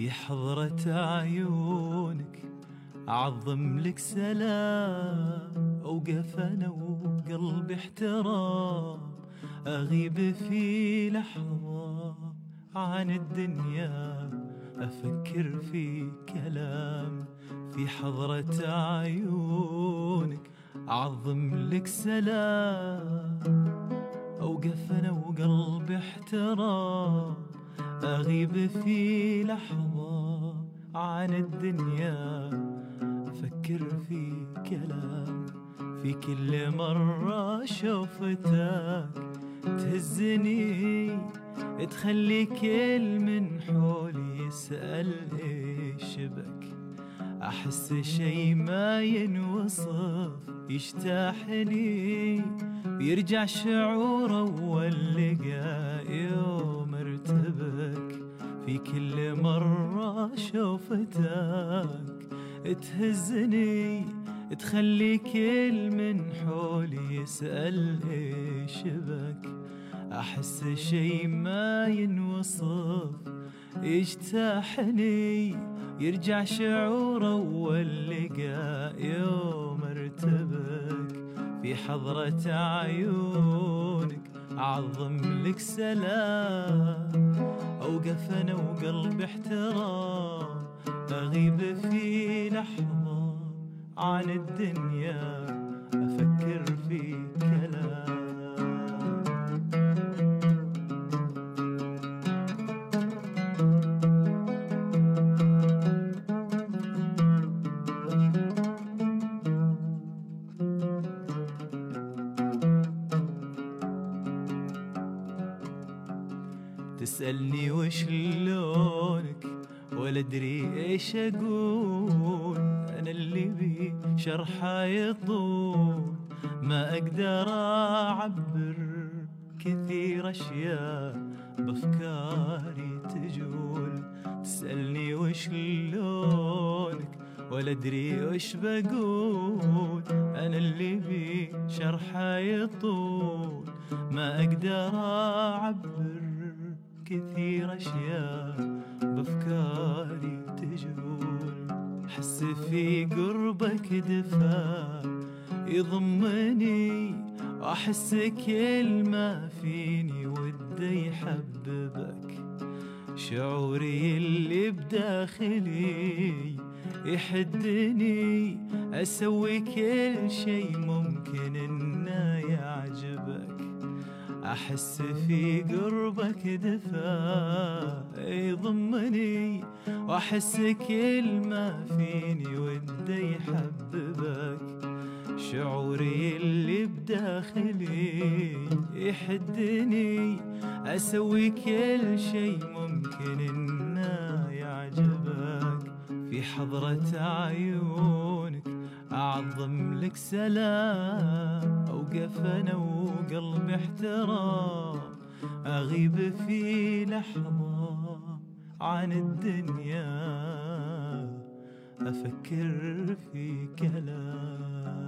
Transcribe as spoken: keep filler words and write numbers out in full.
في حضرة عيونك أعظم لك سلام، أوقف أنا وقلبي احترام، أغيب في لحظة عن الدنيا، أفكر في كلام. في حضرة عيونك أعظم لك سلام، أوقف أنا وقلبي احترام، أغيب في لحظة عن الدنيا، أفكر في كلام. في كل مرة شوفتك تهزني، تخلي كل من حولي يسأل إيش بك، أحس شي ما ينوصف يجتاحني، ويرجع شعور أول لقاء يوم ارتبك. في كل مرة شوفتك تهزني، تخلي كل من حولي يسأل إيش بك، أحس شي ما ينوصف يجتاحني، يرجع شعور أول لقاء يوم ارتبك. في حضرة عيونك أعظم لك سلام، أوقف أنا وقلبي احترام، أغيب في لحظة عن الدنيا، أفكر في كلام. تسألني وش لونك ولا أدري إيش أقول، أنا اللي بي شرحه يطول، ما أقدر أعبر كثير أشياء بأفكاري تجول. تسألني وش لونك ولا أدري وش بقول، أنا اللي بي شرحه يطول، ما أقدر أعبر كثير أشياء بأفكاري تجول. حس في قربك دفا يضمني، وأحس كل ما فيني ودي يحببك، شعوري اللي بداخلي يحدني، أسوي كل شي ممكن إنه يعجبك. أحس في قربك دفا يضمني، وأحس كل ما فيني ودي يحببك، شعوري اللي بداخلي يحدني، أسوي كل شي ممكن إنه يعجبك. في حضرة عيونك أعظم لك سلام، أوقف أنا وقلبي احترام، أغيب في لحظة عن الدنيا، أفكر في كلام.